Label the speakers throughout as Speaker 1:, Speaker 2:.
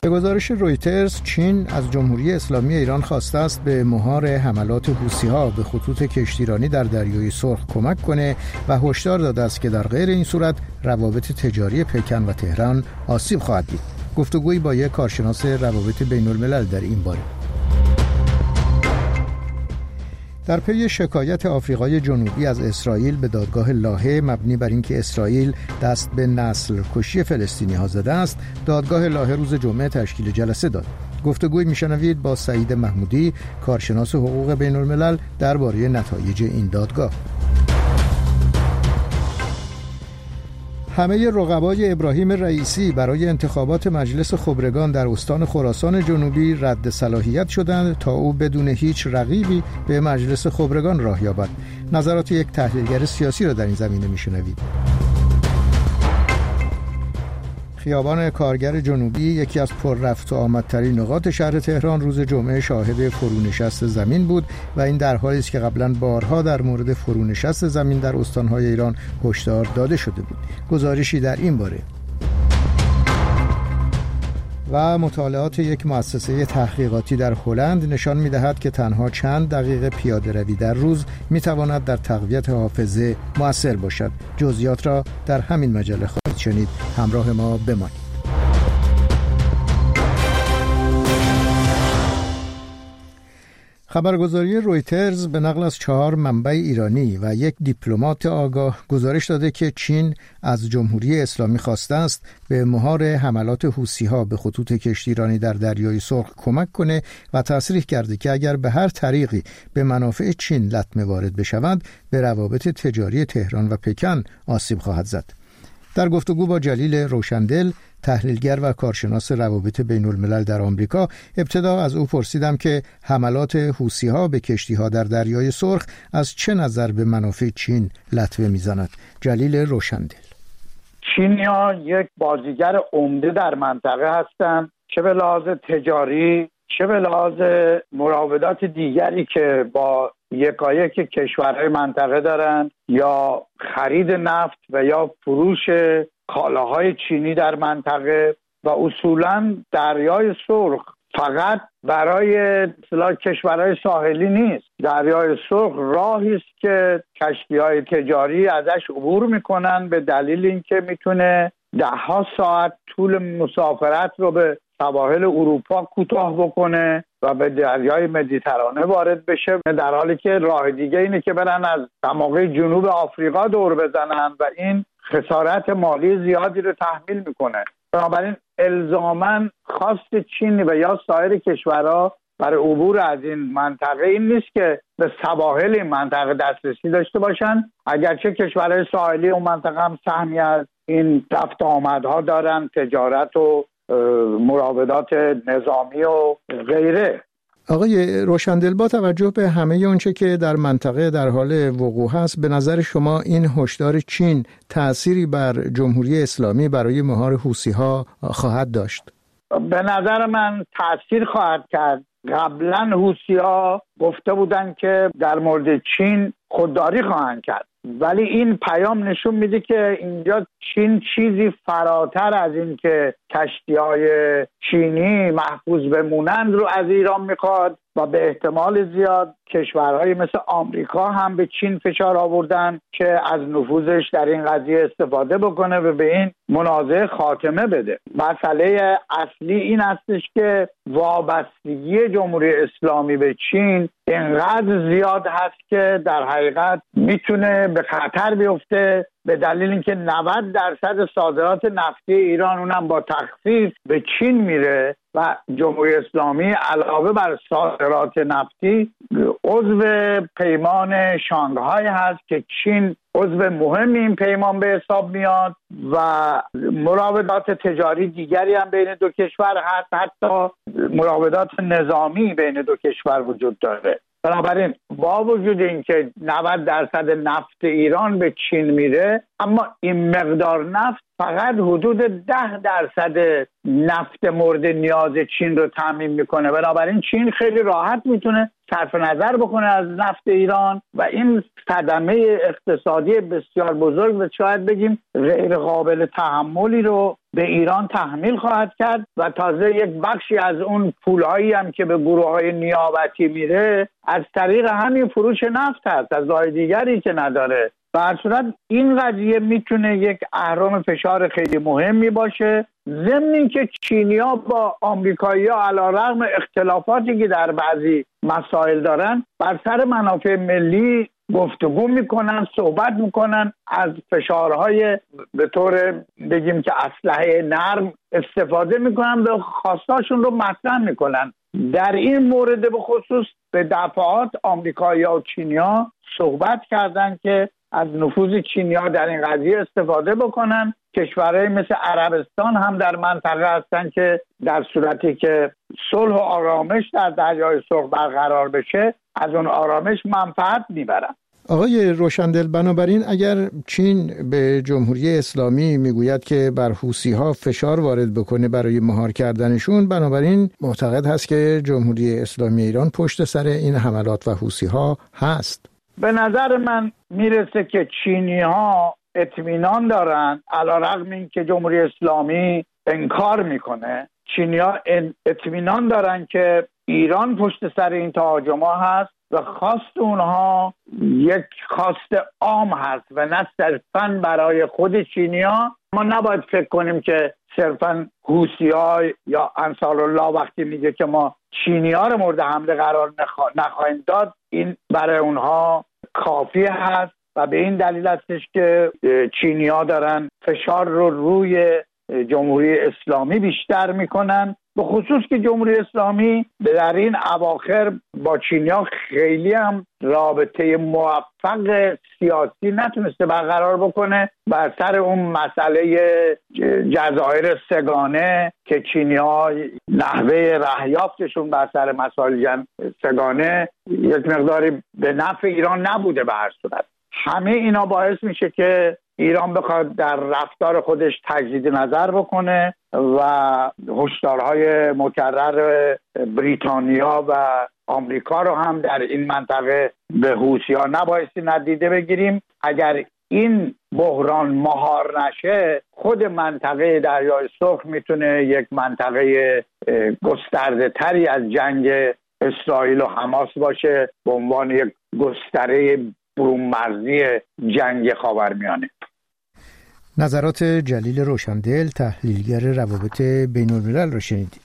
Speaker 1: به گزارش رویترز، چین از جمهوری اسلامی ایران خواسته است به مهار حملات حوثی‌ها به خطوط کشتیرانی در دریای سرخ کمک کنه و هشدار داده است که در غیر این صورت روابط تجاری پکن و تهران آسیب خواهد دید. گفتگویی با یک کارشناس روابط بین‌الملل در این باره. در پی شکایت آفریقای جنوبی از اسرائیل به دادگاه لاهه مبنی بر اینکه اسرائیل دست به نسل کشی فلسطینی‌ها زده است، دادگاه لاهه روز جمعه تشکیل جلسه داد. گفتگوی میشنوید با سعید محمودی، کارشناس حقوق بین‌الملل، درباره نتایج این دادگاه. همه رقبای ابراهیم رئیسی برای انتخابات مجلس خبرگان در استان خراسان جنوبی رد صلاحیت شدند تا او بدون هیچ رقیبی به مجلس خبرگان راه یابد. نظرات یک تحلیلگر سیاسی را در این زمینه میشنوید. خیابان کارگر جنوبی، یکی از پر رفت و آمدترین نقاط شهر تهران، روز جمعه شاهد فرونشست زمین بود و این در حالی است که قبلا بارها در مورد فرونشست زمین در استانهای ایران هشدار داده شده بود. گزارشی در این باره و مطالعات یک مؤسسه تحقیقاتی در هلند نشان می‌دهد که تنها چند دقیقه پیاده‌روی در روز می‌تواند در تقویت حافظه مؤثر باشد. جزئیات را در همین مجله خواهید شنید. همراه ما بمانید. خبرگزاری رویترز به نقل از 4 منبع ایرانی و یک دیپلمات آگاه گزارش داده که چین از جمهوری اسلامی خواسته است به مهار حملات حوثی‌ها به خطوط کشتیرانی در دریای سرخ کمک کنه و تصریح کرده که اگر به هر طریقی به منافع چین لطمه وارد بشود، به روابط تجاری تهران و پکن آسیب خواهد زد. در گفتگو با جلیل روشندل، تحلیلگر و کارشناس روابط بین‌الملل در آمریکا، ابتدا از او پرسیدم که حملات حوثی‌ها به کشتی‌ها در دریای سرخ از چه نظر به منافع چین لطمه می‌زند. جلیل روشندل:
Speaker 2: چینی‌ها یک بازیگر عمده در منطقه هستند، چه به لحاظ تجاری چه به لحاظ مراودات دیگری که با یکایک کشورهای منطقه دارند، یا خرید نفت و یا فروش کالاهای چینی در منطقه. و اصولاً دریای سرخ فقط برای کشورهای ساحلی نیست. دریای سرخ راهی است که کشتی‌های تجاری ازش عبور میکنن، به دلیل اینکه میتونه 10 ساعت طول مسافرت رو به سواحل اروپا کوتاه بکنه و به دریای مدیترانه وارد بشه، در حالی که راه دیگه اینه که برن از دماغه جنوب آفریقا دور بزنن و این خسارت مالی زیادی رو تحمیل میکنه. بنابراین الزاماً خواست چین و یا سایر کشورها برای عبور از این منطقه این نیست که به سواحل این منطقه دسترسی داشته باشن، اگرچه کشورهای ساحلی اون منطقه هم سهمی از این رفت آمدها دارن، تجارت و مراودات نظامی و غیره.
Speaker 1: آقای روشندل، با توجه به همه اونچه که در منطقه در حال وقوع هست، به نظر شما این هشدار چین تأثیری بر جمهوری اسلامی برای مهار حوثی‌ها خواهد داشت؟
Speaker 2: به نظر من تأثیر خواهد کرد. قبلا حوثی‌ها گفته بودن که در مورد چین خودداری خواهند کرد، ولی این پیام نشون میده که اینجا چین چیزی فراتر از این که کشتی‌های چینی محفوظ بمونند رو از ایران میخواد و به احتمال زیاد کشورهای مثل آمریکا هم به چین فشار آوردن که از نفوذش در این قضیه استفاده بکنه و به این منازعه خاتمه بده. مسئله اصلی این هستش که وابستگی جمهوری اسلامی به چین اینقدر زیاد هست که در حقیقت میتونه به خطر بیفته، به دلیل اینکه 90% صادرات نفتی ایران اونم با تخفیف به چین میره و جمهوری اسلامی علاوه بر صادرات نفتی عضو پیمان شانگهای هست که چین عضو مهم این پیمان به حساب میاد و مراودات تجاری دیگری هم بین دو کشور هست، حتی مراودات نظامی بین دو کشور وجود داره. بنابراین با وجود اینکه 90% نفت ایران به چین میره، اما این مقدار نفت فقط حدود 10% نفت مورد نیاز چین رو تامین میکنه. بنابراین چین خیلی راحت میتونه صرف نظر بکنه از نفت ایران و این صدمه اقتصادی بسیار بزرگ و شاید بگیم غیر قابل تحملی رو به ایران تحمیل خواهد کرد و تازه یک بخشی از اون پولهایی هم که به گروه‌های نیابتی میره از طریق همین فروش نفت هست، از راه دیگری که نداره. به هر صورت این قضیه میتونه یک اهرم فشار خیلی مهمی باشه، ضمن اینکه چینی‌ها با آمریکایی‌ها علیرغم اختلافاتی که در بعضی مسائل دارن بر سر منافع ملی گفتگو میکنن، صحبت میکنن، از فشارهای به طور بگیم که اسلحه نرم استفاده میکنن و خواستاشون رو مطرح میکنن. در این مورد به خصوص به دفعات آمریکایی‌ها و چینی‌ها صحبت کردن که از نفوذ چینی‌ها در این قضیه استفاده بکنن. کشورهای مثل عربستان هم در منطقه هستن که در صورتی که صلح و آرامش در دریای سرخ برقرار بشه از اون آرامش منفعت میبرن.
Speaker 1: آقای روشندل، بنابراین اگر چین به جمهوری اسلامی میگوید که بر حوثی‌ها فشار وارد بکنه برای مهار کردنشون، بنابراین معتقد هست که جمهوری اسلامی ایران پشت سر این حملات و حوثی‌ها هست.
Speaker 2: به نظر من میرسه که چینی‌ها اطمینان دارن، علیرغم این که جمهوری اسلامی انکار میکنه. چینی‌ها اطمینان دارن که ایران پشت سر این تهاجم‌ها هست و خواست اونها یک خواست عام هست و نه صرفاً برای خود چینی‌ها. ما نباید فکر کنیم که صرفاً حوثی‌ها یا انصارالله وقتی میگه که ما چینی‌ها رو مورد حمله قرار نخواهیم داد، این برای اونها کافی هست و به این دلیل هستش که چینی‌ها دارن فشار رو روی جمهوری اسلامی بیشتر میکنن، به خصوص که جمهوری اسلامی در این اواخر با چینی‌ها خیلی هم رابطه موفق سیاسی نتونسته برقرار بکنه. بر سر اون مسئله جزایر سگانه که چینی‌ها نحوه رهیافتشون بر سر مسائل سگانه یک مقداری به نفع ایران نبوده. به هر صورت همه اینا باعث میشه که ایران بخواد در رفتار خودش تجدید نظر بکنه و هشدارهای مکرر بریتانیا و آمریکا رو هم در این منطقه به حوثی‌ها نبایستی ندیده بگیریم. اگر این بحران مهار نشه، خود منطقه دریای سرخ میتونه یک منطقه گسترده تری از جنگ اسرائیل و حماس باشه به عنوان یک گستره برون‌مرزی جنگ خاورمیانه.
Speaker 1: نظرات جلیل روشندل، تحلیلگر روابط بین‌الملل را شنیدید.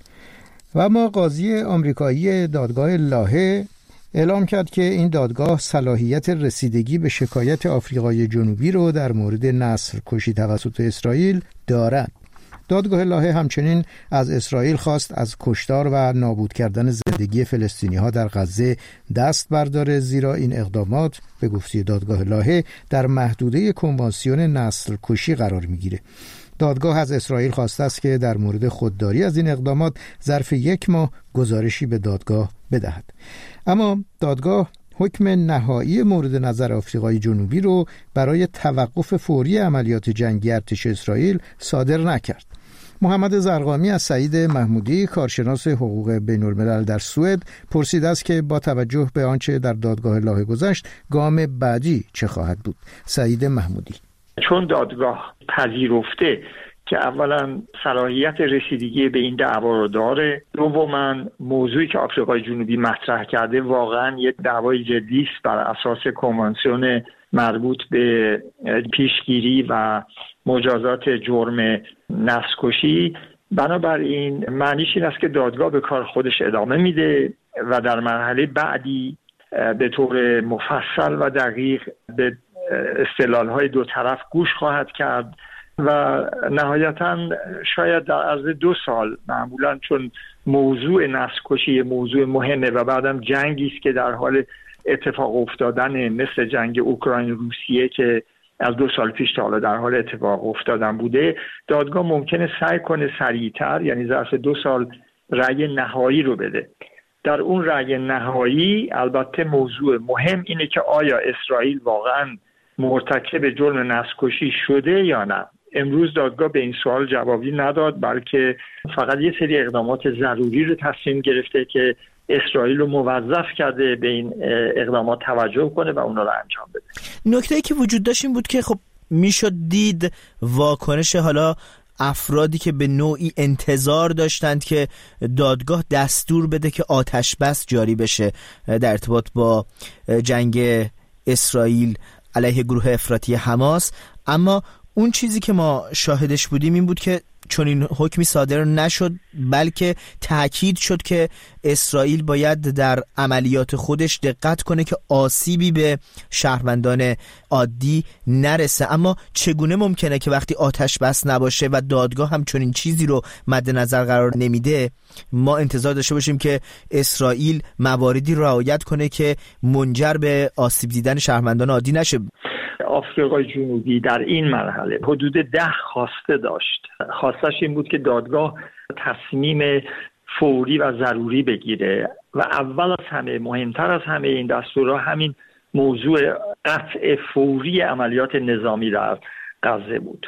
Speaker 1: و اما قاضی آمریکایی دادگاه لاهه اعلام کرد که این دادگاه صلاحیت رسیدگی به شکایت آفریقای جنوبی رو در مورد نسل کشی توسط اسرائیل دارد. دادگاه لاهه همچنین از اسرائیل خواست از کشتار و نابود کردن زندگی فلسطینی‌ها در غزه دست برداره، زیرا این اقدامات به گفته دادگاه لاهه در محدوده کنوانسیون نسل کشی قرار میگیره. دادگاه از اسرائیل خواسته است که در مورد خودداری از این اقدامات ظرف 1 ماه گزارشی به دادگاه بدهد. اما دادگاه حکم نهایی مورد نظر آفریقای جنوبی رو برای توقف فوری عملیات جنگی ارتش اسرائیل صادر نکرد. محمد زرقامی از سعید محمودی، کارشناس حقوق بین‌الملل در سوئد، پرسیده است که با توجه به آنچه در دادگاه لاهه گذشت، گام بعدی چه خواهد بود؟ سعید محمودی:
Speaker 3: چون دادگاه پذیرفته که اولا صلاحیت رسیدگی به این دعوا رو داره، دوما موضوعی که آفریقای جنوبی مطرح کرده واقعا یک دعوای جدی است بر اساس کنوانسیون مربوط به پیشگیری و مجازات جرم نسل‌کشی، بنابراین معنیش این است که دادگاه به کار خودش ادامه میده و در مرحله بعدی به طور مفصل و دقیق به استدلال‌های دو طرف گوش خواهد کرد و نهایتاً شاید در عرض 2 سال، معمولاً چون موضوع نسل‌کشی موضوع مهمه و بعدم جنگی است که در حال اتفاق افتادن، مثل جنگ اوکراین روسیه که از 2 سال پیش تا حالا در حال اتفاق افتادن بوده، دادگاه ممکنه سعی کنه سریعتر، یعنی ظرف 2 سال، رأی نهایی رو بده. در اون رأی نهایی البته موضوع مهم اینه که آیا اسرائیل واقعاً مرتکب جرم نسل‌کشی شده یا نه. امروز دادگاه به این سوال جوابی نداد، بلکه فقط یه سری اقدامات ضروری رو تصمیم گرفته که اسرائیل رو موظف کرده به این اقدامات توجه کنه و اونا رو انجام بده.
Speaker 4: نکته‌ای که وجود داشت این بود که خب میشد دید واکنش حالا افرادی که به نوعی انتظار داشتند که دادگاه دستور بده که آتش بس جاری بشه در ارتباط با جنگ اسرائیل علیه گروه افراطی حماس، اما اون چیزی که ما شاهدش بودیم این بود که چون این حکمی صادر نشد، بلکه تأکید شد که اسرائیل باید در عملیات خودش دقت کنه که آسیبی به شهروندان عادی نرسه. اما چگونه ممکنه که وقتی آتش بس نباشه و دادگاه هم چون این چیزی رو مد نظر قرار نمیده ما انتظار داشته باشیم که اسرائیل مواردی رعایت کنه که منجر به آسیب دیدن شهروندان عادی نشه؟
Speaker 3: آفریقای جنوبی در این مرحله حدود 10 خواسته داشت. خواستش این بود که دادگاه تصمیم فوری و ضروری بگیره و اول از همه، مهمتر از همه این دستورها همین موضوع قطع فوری عملیات نظامی در غزه بود.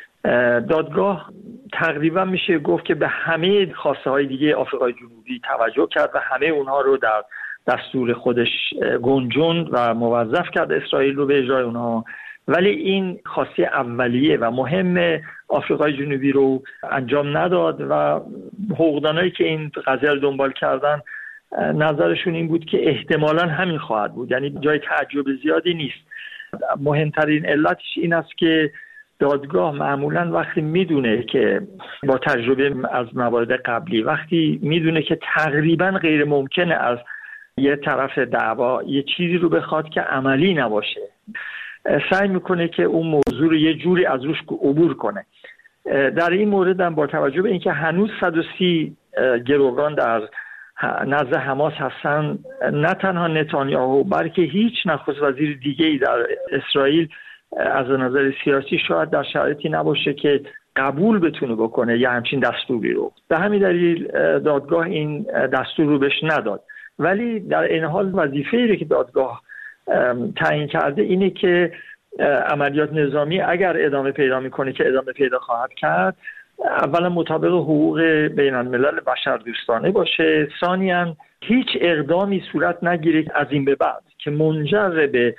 Speaker 3: دادگاه تقریبا میشه گفت که به همه خواسته های دیگه آفریقای جنوبی توجه کرد و همه اونها رو در دستور خودش گنجوند و موظف کرد اسرائیل رو به اجرای اونها، ولی این خواسته اولیه و مهم آفریقای جنوبی رو انجام نداد و حقوقدانایی که این قضیه رو دنبال کردن نظرشون این بود که احتمالاً همین خواهد بود، یعنی جای تعجب زیادی نیست. مهمترین علتش این است که دادگاه معمولاً وقتی میدونه که با تجربه از موارد قبلی وقتی میدونه که تقریباً غیر ممکنه از یه طرف دعوا یه چیزی رو بخواد که عملی نباشه، سعی میکنه که اون موضوع رو یه جوری از روش عبور کنه. در این مورد هم با توجه به اینکه هنوز 130 گروگان در نزد حماس هستن، نه تنها نتانیاهو بلکه هیچ نخست وزیر دیگه‌ای در اسرائیل از نظر سیاسی شاید در شرایطی نباشه که قبول بتونه بکنه یه همچین دستوری رو. به همین دلیل دادگاه این دستور رو بهش نداد. ولی در این حال وظیفه‌ای که دادگاه تعیین کرده اینه که عملیات نظامی اگر ادامه پیدا میکنه که ادامه پیدا خواهد کرد، اولا مطابق حقوق بین الملل بشردوستانه باشه، ثانیاً هیچ اقدامی صورت نگیره از این به بعد که منجر به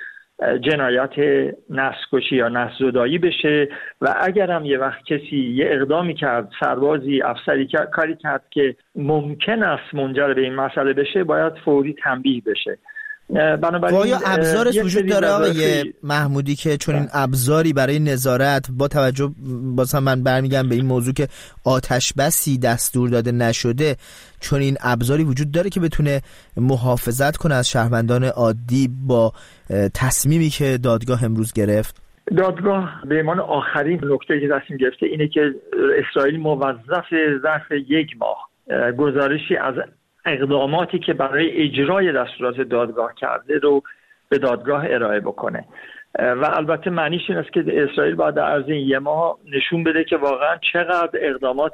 Speaker 3: جنایت نسل‌کشی یا نسل‌زدایی بشه و اگر هم یه وقت کسی یه اقدامی کرد، سربازی، افسری کاری کرد که ممکن است منجر به این مسئله بشه، باید فوری تنبیه بشه. بنابراین
Speaker 4: آیا ابزارش وجود داره آقای محمودی که چون این ابزاری برای نظارت با توجه بازم من برمیگم به این موضوع که آتش بسی دستور داده نشده، چون این ابزاری وجود داره که بتونه محافظت کنه از شهروندان عادی با تصمیمی که دادگاه امروز گرفت؟
Speaker 3: دادگاه به عنوان آخرین نکته که تصمیم گرفته اینه که اسرائیل موظف ظرف 1 ماه گزارشی از اقداماتی که برای اجرای دستورات دادگاه کرده رو به دادگاه ارائه بکنه و البته معنیش این است که اسرائیل باید در عرض 1 ماه نشون بده که واقعا چقدر اقدامات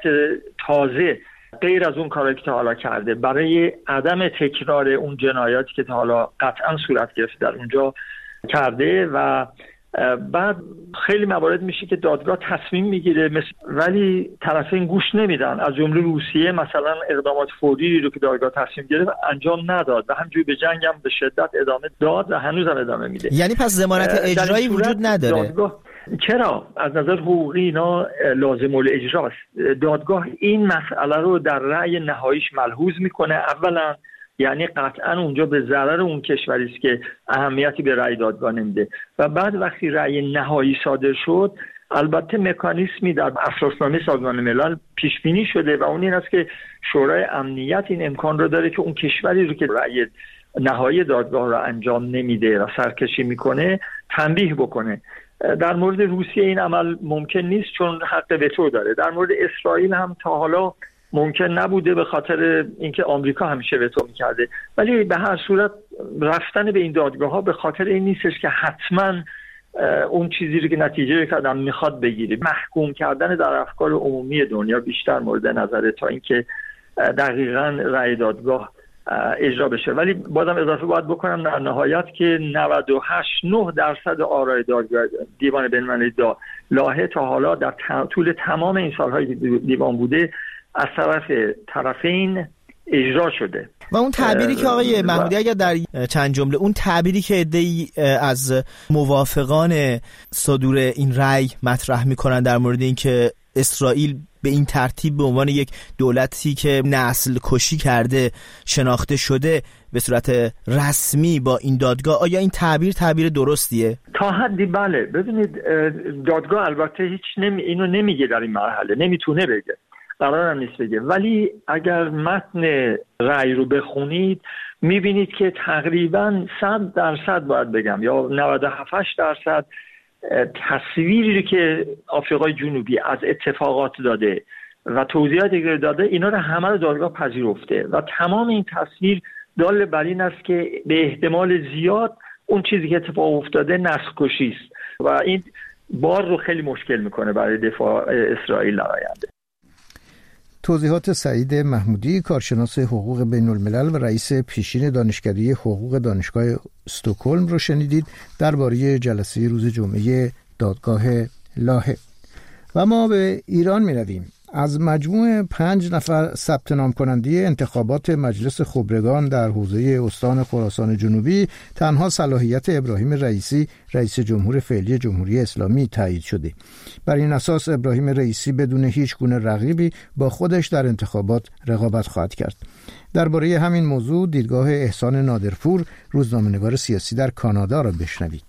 Speaker 3: تازه غیر از اون کاری که تا حالا کرده برای عدم تکرار اون جنایاتی که تا حالا قطعا صورت گرفته در اونجا کرده و بعد خیلی موارد میشه که دادگاه تصمیم میگیره ولی طرفین گوش نمیدن، از جمله روسیه مثلا اقدامات فوری رو که دادگاه تصمیم گرفت انجام نداد و همجوری به جنگ هم به شدت ادامه داد و هنوز هم ادامه میده.
Speaker 4: یعنی پس ضمانت اجرایی وجود نداره؟
Speaker 3: چرا؟ از نظر حقوقی اینا لازم الاجراست. دادگاه این مسئله رو در رأی نهاییش ملحوظ میکنه. اولا یعنی قطعا اونجا به ضرر اون کشوری است که اهمیتی به رأی دادگاه نمیده و بعد وقتی رأی نهایی صادر شد البته مکانیزمی در اساسنامه سازمان ملل پیش بینی شده و اون این است که شورای امنیت این امکان رو داره که اون کشوری رو که رأی نهایی دادگاه رو انجام نمیده و سرکشی میکنه تنبیه بکنه. در مورد روسیه این عمل ممکن نیست چون حق وتو داره. در مورد اسرائیل هم تا حالا ممکن نبوده به خاطر اینکه آمریکا همیشه وتو میکرده، ولی به هر صورت رفتن به این دادگاه ها به خاطر این نیستش که حتما اون چیزی رو که نتیجه که آدم میخواد بگیره. محکوم کردن در افکار عمومی دنیا بیشتر مورد نظره تا اینکه دقیقاً رأی دادگاه اجرا بشه. ولی بازم اضافه باید بکنم در نهایت که 98.9% آرای دادگاه دیوان بین‌المللی لاهه تا حالا در طول تمام این سالهای دیوان بوده از طرف طرفین اجرا شده.
Speaker 4: و اون تعبیری که آقای محمودی اگر در چند جمله اون تعبیری که عده‌ای از موافقان صدور این رأی مطرح میکنن در مورد اینکه اسرائیل به این ترتیب به عنوان یک دولتی که نسل کشی کرده شناخته شده به صورت رسمی با این دادگاه، آیا این تعبیر درستیه؟
Speaker 3: تا حدی بله. ببینید دادگاه البته اینو نمیگه در این مرحله، نمیتونه بگه، قرارم نیست بگه، ولی اگر متن رأی رو بخونید میبینید که تقریباً 100% باید بگم یا 97% تصویری که آفریقای جنوبی از اتفاقات داده و توضیحاتی که داده اینا رو همه رو دادگاه پذیرفته و تمام این تصویر دال بر این است که به احتمال زیاد اون چیزی که اتفاق افتاده نسل کشی است و این بار رو خیلی مشکل میکنه برای دفاع اسرائیل در آینده.
Speaker 1: توضیحات سعید محمودی، کارشناس حقوق بین الملل و رئیس پیشین دانشکده حقوق دانشگاه استکهلم رو شنیدید درباره جلسه روز جمعه دادگاه لاهه. و ما به ایران می رویم. از مجموع 5 نفر ثبت نام کننده انتخابات مجلس خبرگان در حوزه استان خراسان جنوبی تنها صلاحیت ابراهیم رئیسی رئیس جمهور فعلی جمهوری اسلامی تایید شده. بر این اساس ابراهیم رئیسی بدون هیچ گونه رقیبی با خودش در انتخابات رقابت خواهد کرد. درباره همین موضوع دیدگاه احسان نادرپور، روزنامه‌نگار سیاسی در کانادا را بشنوید.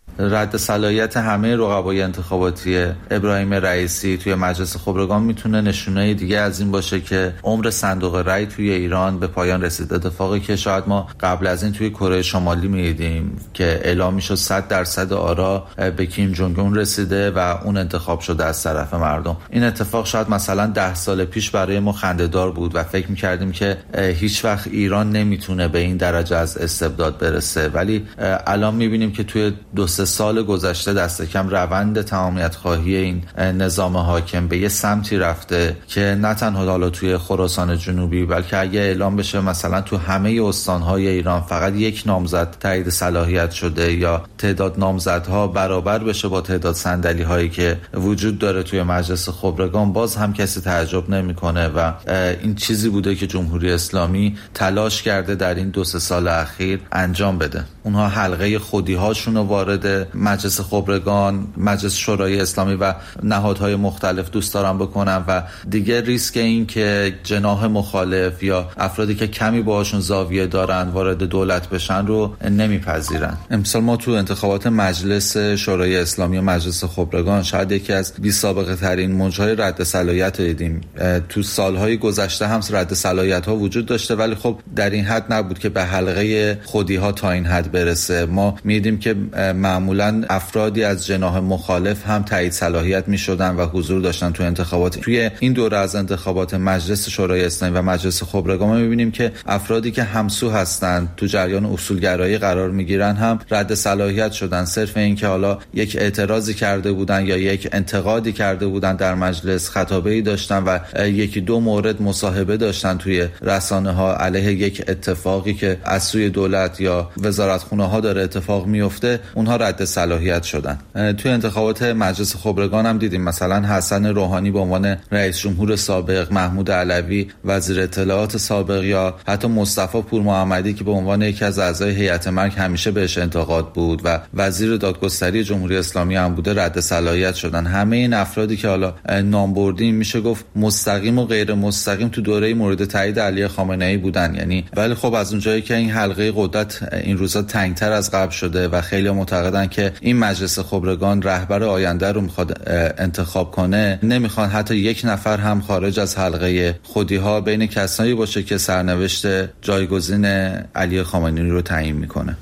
Speaker 5: رد صلاحیت همه رقبای انتخاباتی ابراهیم رئیسی توی مجلس خبرگان میتونه نشونه دیگه از این باشه که عمر صندوق رأی توی ایران به پایان رسید. اتفاقی که شاید ما قبل از این توی کره شمالی می‌دیدیم که اعلام میشد 100% آرا به کیم جونگ اون رسیده و اون انتخاب شده از طرف مردم. این اتفاق شاید مثلا 10 سال پیش برای ما خنده‌دار بود و فکر می‌کردیم که هیچ وقت ایران نمیتونه به این درجه از استبداد برسه، ولی الان می‌بینیم که توی 2-3 سال گذشته دست کم روند تمامیت خواهی این نظام حاکم به یه سمتی رفته که نه تنها حالا توی خراسان جنوبی بلکه اگه اعلام بشه مثلا تو همه استان‌های ایران فقط یک نامزد تایید صلاحیت شده یا تعداد نامزدها برابر بشه با تعداد صندلی‌هایی که وجود داره توی مجلس خبرگان، باز هم کسی تعجب نمی‌کنه و این چیزی بوده که جمهوری اسلامی تلاش کرده در این 2-3 سال اخیر انجام بده. اونها حلقه خودی‌هاشون رو وارد مجلس خبرگان، مجلس شورای اسلامی و نهادهای مختلف دوست دارن بکنن و دیگه ریسک این که جناح مخالف یا افرادی که کمی باهاشون زاویه دارن وارد دولت بشن رو نمیپذیرن. امسال ما تو انتخابات مجلس شورای اسلامی و مجلس خبرگان شاید یکی از بی سابقه ترین موجهای رد صلاحیت رو دیدیم. تو سالهای گذشته هم رد صلاحیت ها وجود داشته ولی خب در این حد نبود که به حلقه خودی ها تا این حد برسه. ما می‌دیدیم که معمولاً افرادی از جناح مخالف هم تایید صلاحیت می‌شدن و حضور داشتن تو انتخابات. توی این دوره از انتخابات مجلس شورای اسلامی و مجلس خبرگان می‌بینیم که افرادی که همسو هستند تو جریان اصولگرایی قرار می‌گیرن هم رد صلاحیت شدن، صرف این که حالا یک اعتراضی کرده بودن یا یک انتقادی کرده بودن در مجلس، خطابه‌ای داشتن و 1-2 مورد مصاحبه داشتن توی رسانه‌ها علیه یک اتفاقی که از سوی دولت یا وزارتخونه‌ها داره اتفاق میفته، اونها رد صلاحیت شدن. توی انتخابات مجلس خبرگان هم دیدیم مثلا حسن روحانی به عنوان رئیس جمهور سابق، محمود علوی وزیر اطلاعات سابق یا حتی مصطفی پورمحمدی که به عنوان یکی از اعضای هیئت مرگ همیشه بهش انتقاد بود و وزیر دادگستری جمهوری اسلامی هم بوده رد صلاحیت شدن. همه این افرادی که حالا نام بردیم میشه گفت مستقیم و غیر مستقیم تو دوره مورد تایید علی خامنه‌ای بودن. یعنی ولی خب از اونجایی که این حلقه قدرت این روزا تنگتر از قبل شده و خیلی معتقدن که این مجلس خبرگان رهبر آینده رو میخواد انتخاب کنه، نمیخوان حتی یک نفر هم خارج از حلقه خودی‌ها بین کسانی باشه که سرنوشت جایگزین علی خامنه‌ای رو تعیین میکنه.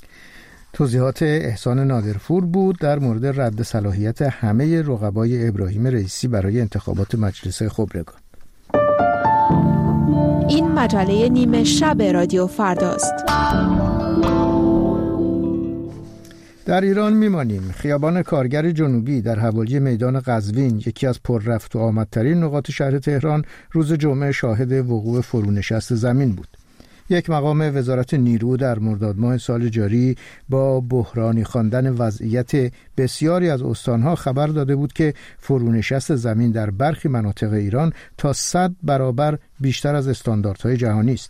Speaker 1: توضیحات احسان نادرپور بود در مورد رد صلاحیت همه رقبای ابراهیم رئیسی برای انتخابات مجلس خبرگان.
Speaker 6: این مجله نیمه شب رادیو فرداست.
Speaker 1: در ایران میمانیم. خیابان کارگر جنوبی در حوالی میدان قزوین، یکی از پر رفت و آمدترین نقاط شهر تهران، روز جمعه شاهد وقوع فرونشست زمین بود. یک مقام وزارت نیرو در مرداد ماه سال جاری با بحرانی خواندن وضعیت بسیاری از استانها خبر داده بود که فرونشست زمین در برخی مناطق ایران تا 100 برابر بیشتر از استانداردهای جهانی است.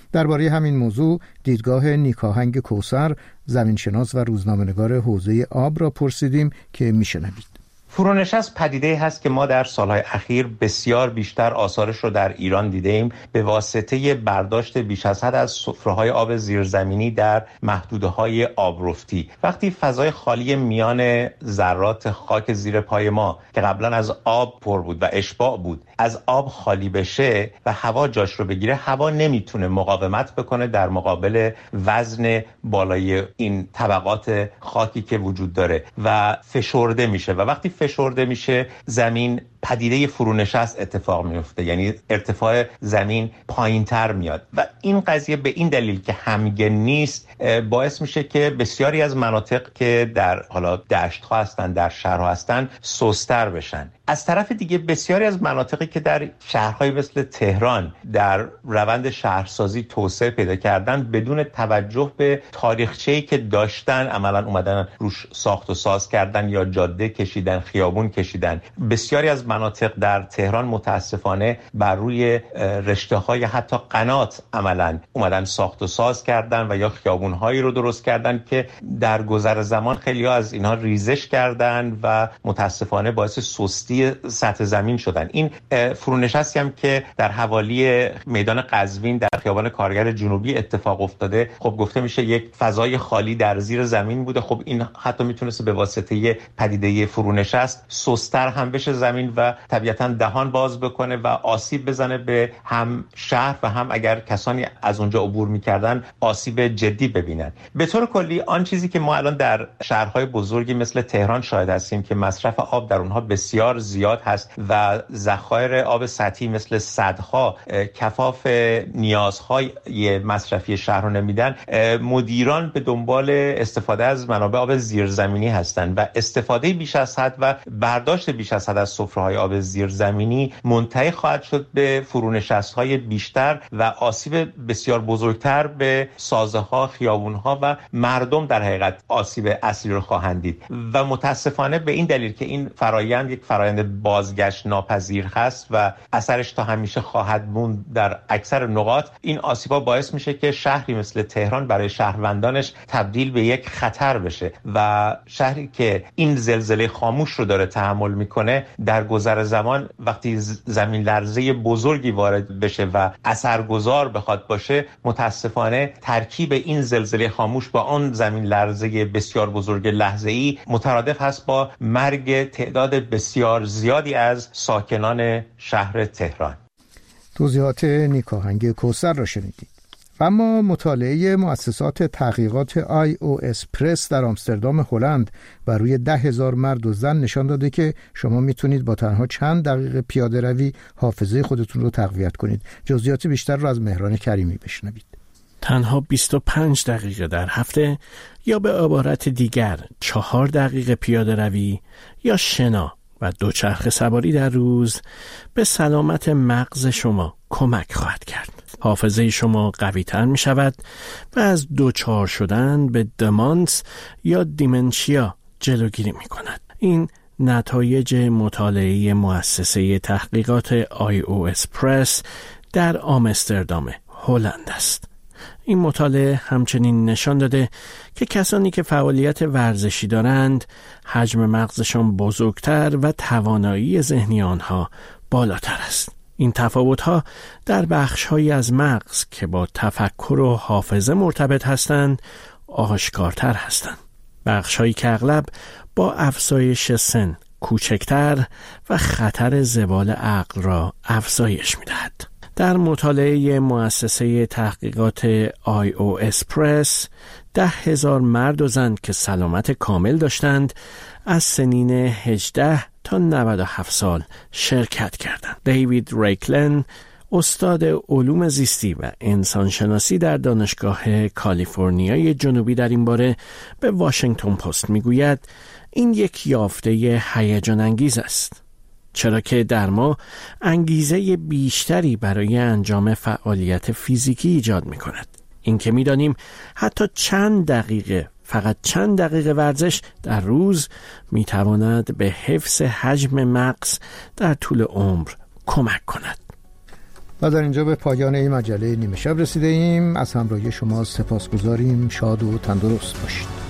Speaker 1: درباره همین موضوع دیدگاه نیکاهنگ کوثر، زمینشناس و روزنامه‌نگار حوزه آب را پرسیدیم که میشنوید.
Speaker 7: فرونشست پدیده هست که ما در سالهای اخیر بسیار بیشتر آثارش رو در ایران دیدیم به واسطه برداشت بیش از حد از سفره‌های آب زیرزمینی در محدوده‌های آبرفتی. وقتی فضای خالی میان ذرات خاک زیر پای ما که قبلا از آب پر بود و اشباع بود از آب خالی بشه و هوا جاش رو بگیره، هوا نمیتونه مقاومت بکنه در مقابل وزن بالای این طبقات خاکی که وجود داره و فشرده میشه و وقتی فشرده میشه زمین پدیده فرونشست اتفاق میفته، یعنی ارتفاع زمین پایینتر میاد و این قضیه به این دلیل که همگن نیست باعث میشه که بسیاری از مناطق که در حالا دشت‌ها هستن، در شهرها هستن، سست‌تر بشن. از طرف دیگه بسیاری از مناطقی که در شهرهای مثل تهران در روند شهرسازی توسعه پیدا کردن بدون توجه به تاریخچه‌ای که داشتن عملاً اومدن روش ساخت و ساز کردن یا جاده کشیدن، خیابون کشیدن. بسیاری از مناطق در تهران متاسفانه بر روی رشته‌های حتی قنات عملاً اومدن ساخت و ساز کردن و یا خیابون‌هایی رو درست کردن که در گذر زمان خیلی‌ها از اینها ریزش کردن و متاسفانه باعث سستی سطح زمین شدن. این فرونشستی هم که در حوالی میدان قزوین در خیابان کارگر جنوبی اتفاق افتاده، خب گفته میشه یک فضای خالی در زیر زمین بوده. خب این حتی میتونست به واسطه پدیده فرونشست سست‌تر هم بشه زمین و طبیعتاً دهان باز بکنه و آسیب بزنه به هم شهر و هم اگر کسانی از اونجا عبور میکردن آسیب جدی ببینن. به طور کلی آن چیزی که ما الان در شهرهای بزرگی مثل تهران شاهد هستیم که مصرف آب در اونها بسیار زیاد هست و ذخایر آب سطحی مثل سدها کفاف نیازهای مصرفی شهر رو نمیدن، مدیران به دنبال استفاده از منابع آب زیرزمینی هستند و استفاده بیش از حد و برداشت بیش از حد از سفره‌های آب زیرزمینی منتهی خواهد شد به فرونشست‌های بیشتر و آسیب بسیار بزرگتر به سازه‌ها، خیابون‌ها و مردم در حقیقت آسیب اصلی رو خواهند دید و متاسفانه به این دلیل که این فرایند یک فرایند بازگشت ناپذیر هست و اثرش تا همیشه خواهد موند در اکثر نقاط، این آسیب‌ها باعث میشه که شهری مثل تهران برای شهروندانش تبدیل به یک خطر بشه و شهری که این زلزله خاموش رو داره تحمل میکنه در گذر زمان وقتی زمین لرزه بزرگی وارد بشه و اثرگذار بخواد باشه، متاسفانه ترکیب این زلزله خاموش با آن زمین لرزه بسیار بزرگ لحظه‌ای مترادف هست با مرگ تعداد بسیار زیادی از ساکنان شهر تهران.
Speaker 1: توضیحات نیکاهنگ کوثر را شنیدید. و اما مطالعه مؤسسات تحقیقات IOS پرس در آمستردام هلند بر روی 10,000 مرد و زن نشان داده که شما میتونید با تنها چند دقیقه پیاده روی حافظه خودتون رو تقویت کنید. جزئیات بیشتر رو از مهران کریمی بشنوید.
Speaker 8: تنها 25 دقیقه در هفته یا به عبارت دیگر 4 دقیقه پیاده روی یا شنا و دوچرخه سواری در روز به سلامت مغز شما کمک خواهد کرد. حافظه شما قوی تر می شود و از دوچار شدن به دمانس یا دیمنشیا جلوگیری می کند. این نتایج مطالعه مؤسسه تحقیقات IOS پرس در آمستردام هلند است. این مطالعه همچنین نشان داده که کسانی که فعالیت ورزشی دارند حجم مغزشان بزرگتر و توانایی ذهنی آنها بالاتر است. این تفاوت‌ها در بخش‌هایی از مغز که با تفکر و حافظه مرتبط هستند آشکارتر هستند. بخش‌هایی که اغلب با افزایش سن کوچکتر و خطر زوال عقل را افزایش می‌دهد. در مطالعه مؤسسه تحقیقات IOS پرس 10,000 مرد و زن که سلامت کامل داشتند از سنین 18 تا 97 سال شرکت کردند. دیوید ریکلن، استاد علوم زیستی و انسانشناسی در دانشگاه کالیفرنیای جنوبی در این باره به واشنگتن پست میگوید این یک یافته هیجان انگیز است. چرا که در ما انگیزه بیشتری برای انجام فعالیت فیزیکی ایجاد می کند. این که می دانیم حتی فقط چند دقیقه ورزش در روز می تواند به حفظ حجم مغز در طول عمر کمک کند.
Speaker 1: و در اینجا به پایان این مجله نیمه شب رسیده ایم. از همراهی شما سپاسگزاریم. شاد و تندرست باشید.